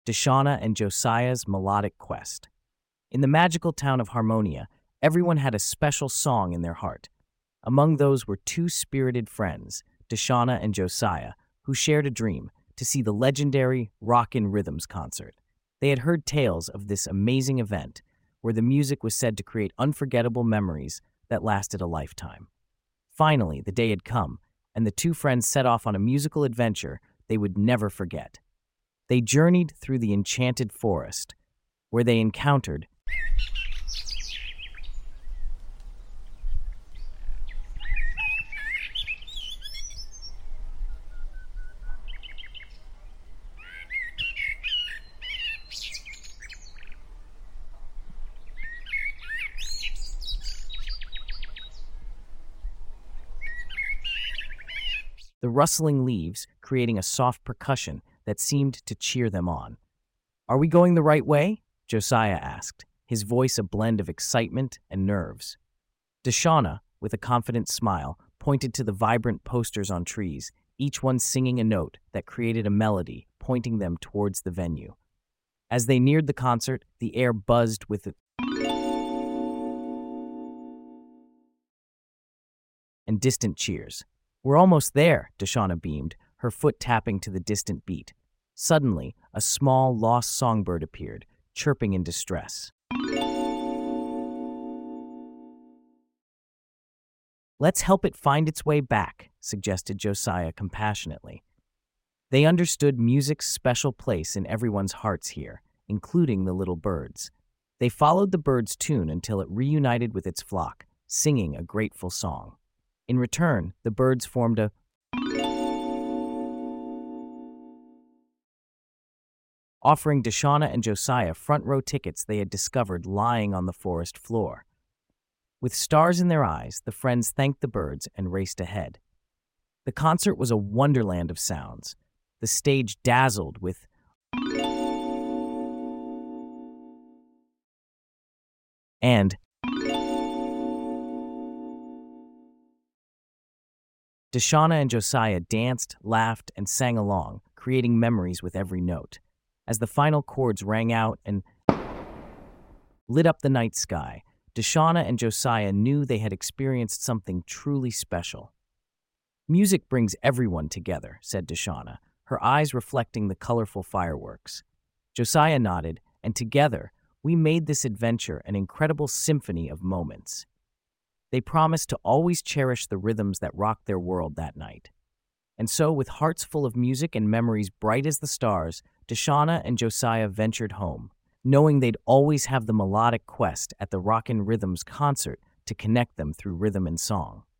Deshauna and Josiah's Melodic Quest. In the magical town of Harmonia, everyone had a special song in their heart. Among those were two spirited friends, Deshauna and Josiah, who shared a dream to see the legendary Rockin' Rhythms concert. They had heard tales of this amazing event, where the music was said to create unforgettable memories that lasted a lifetime. Finally, the day had come, and the two friends set off on a musical adventure they would never forget. They journeyed through the enchanted forest, where they encountered the rustling leaves, creating a soft percussion that seemed to cheer them on. "Are we going the right way?" Josiah asked, his voice a blend of excitement and nerves. Deshauna, with a confident smile, pointed to the vibrant posters on trees, each one singing a note that created a melody, pointing them towards the venue. As they neared the concert, the air buzzed with and distant cheers. "We're almost there," Deshauna beamed, her foot tapping to the distant beat. Suddenly, a small, lost songbird appeared, chirping in distress. "Let's help it find its way back," suggested Josiah compassionately. They understood music's special place in everyone's hearts here, including the little birds. They followed the bird's tune until it reunited with its flock, singing a grateful song. In return, the birds formed a offering Deshauna and Josiah front-row tickets they had discovered lying on the forest floor. With stars in their eyes, the friends thanked the birds and raced ahead. The concert was a wonderland of sounds. The stage dazzled with and Deshauna and Josiah danced, laughed, and sang along, creating memories with every note. As the final chords rang out and lit up the night sky, Deshauna and Josiah knew they had experienced something truly special. "Music brings everyone together," said Deshauna, her eyes reflecting the colorful fireworks. Josiah nodded, and together, we made this adventure an incredible symphony of moments. They promised to always cherish the rhythms that rocked their world that night. And so, with hearts full of music and memories bright as the stars, Deshauna and Josiah ventured home, knowing they'd always have the melodic quest at the Rockin' Rhythms concert to connect them through rhythm and song.